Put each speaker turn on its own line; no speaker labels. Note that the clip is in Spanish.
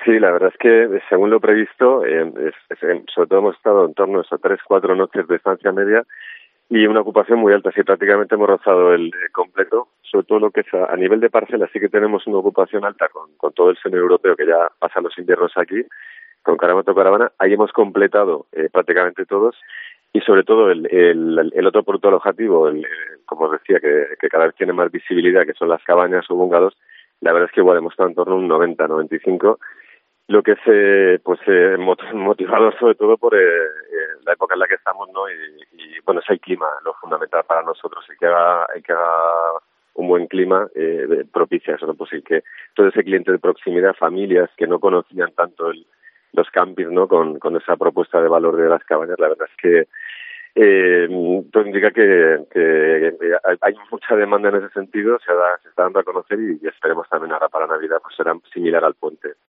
Sí, la verdad es que según lo previsto, sobre todo hemos estado en torno a esas 3-4 noches de estancia media y una ocupación muy alta. Sí, prácticamente hemos rozado el completo, sobre todo lo que es a nivel de parcelas. Sí que tenemos una ocupación alta con todo el seno europeo que ya pasa los inviernos aquí, con Caravato Caravana. Ahí hemos completado prácticamente todos y sobre todo el otro producto alojativo, como os decía, que cada vez tiene más visibilidad, que son las cabañas o bungalows. La verdad es que igual hemos estado en torno a un 90-95, lo que es motivador sobre todo por la época en la que estamos, ¿no? Y bueno, es el clima lo fundamental para nosotros. Hay que haga un buen clima propicia eso, ¿no? Pues sí, que todo ese cliente de proximidad, familias que no conocían tanto los campings, ¿no? Con esa propuesta de valor de las cabañas, la verdad es que todo indica que hay mucha demanda en ese sentido, se está dando a conocer y esperemos también ahora para Navidad pues será similar al puente.